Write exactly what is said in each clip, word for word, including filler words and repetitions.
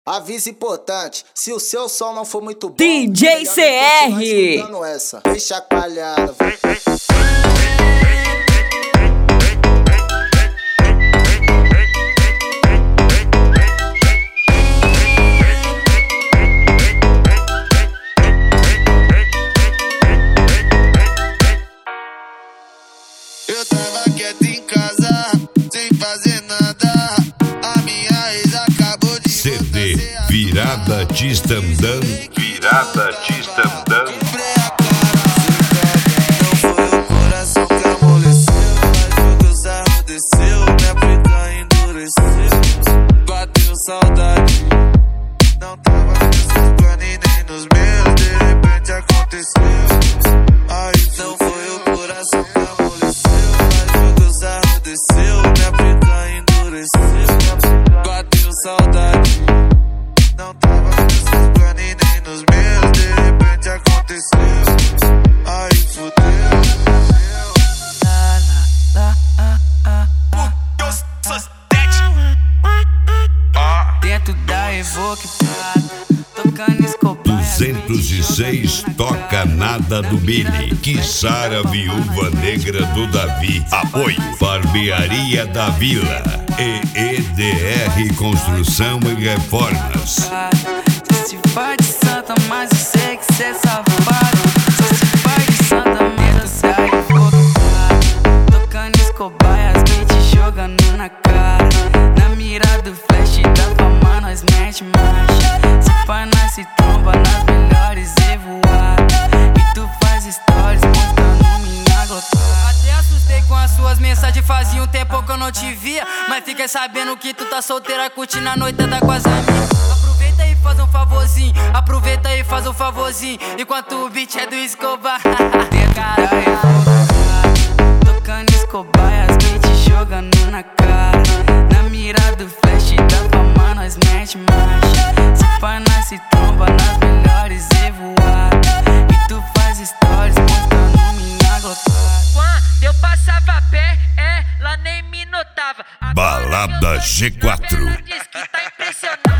Aviso importante, se o seu som não for muito bom, D J C R essa. Vem chacoalhando. Eu tava quieto em casa, sem fazer nada. A minha ex acabou de C D Virada Tistandã. Virada Tistandã. Quebrei a cara. Não foi o coração que amoleceu, mas o que o sarro desceu, minha pica endureceu. Bateu saudade, não tava nos seus planos e nem nos meus. De repente aconteceu. Aí não foi o coração que amoleceu, mas o que o sarro desceu, minha pica endureceu. Bateu saudade, não tava nos seus planos e nem nos meus. De repente aconteceu. Aí fudeu. Dentro da Evoque Prata, tocando Escobar. duzentos e seis Toca Nada do Billy. Kissara Viúva Negra do Davi. Apoio Barbearia da Vila e E D R Construção e Reformas. Só se faz de santa, mas eu sei que cê é safado. Só se faz de santa, mas da Evoque Prata, tocando Escobar e as beats jogando na cara. Na mira do flash da fama nós mete marcha. Se pai nasce tromba nas melhores e voada. E tu faz stories mostrando minha gotada. Até assustei com as suas mensagens, fazia um tempo que eu não te via. Mas fiquei sabendo que tu tá solteira, curtindo a noitada com as amigas. Aproveita e faz um favorzinho, aproveita e faz um favorzinho, enquanto o beat é do Escobar. Caralho, tocando Escobar e as beats jogando na cara. Na mira do flash da fama nós mete marcha. Se pai nasce tromba nas melhores e voada. E tu faz stories mostrando minha gotada. Quando eu passava a pé, ela nem me notava. Balada G quatro. Diz que tá impressionando.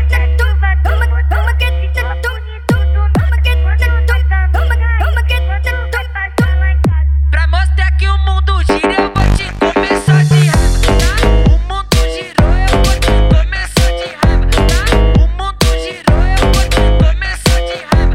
Pra mostrar que o mundo gira, eu vou te comer só de raiva, tá? O mundo girou, eu vou te comer só de raiva, tá? O mundo girou, eu vou te comer só de raiva,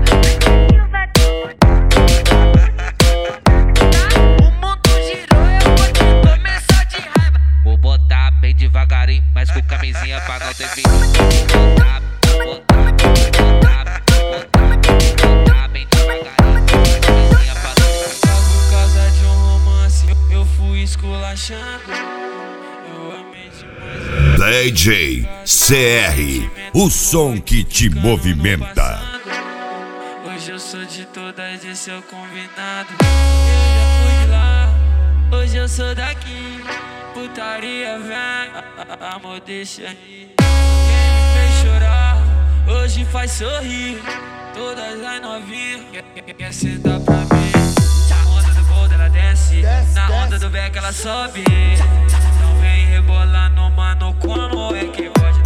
tá? O mundo girou, eu vou te comer só de raiva. Vou botar bem devagarinho, mas com camisinha pra não ter perigo. Vou botar, vou botar, vou botar, vou botar, vou botar bem devagarinho, com camisinha pra não ter perigo. Por causa de um romance, eu fui esculachando. Eu amei demais. D J C R, o som que te movimenta. Hoje eu sou de todas e seu convidado. Eu já fui de lá, hoje eu sou daqui. Putaria vem, amor deixa aí. Quem me fez chorar, hoje faz sorrir. Todas as novinhas quer, quer, quer sentar pra mim. Na onda do gol ela desce, na onda do beck ela sobe. Não vem rebolando, mano, como é que pode?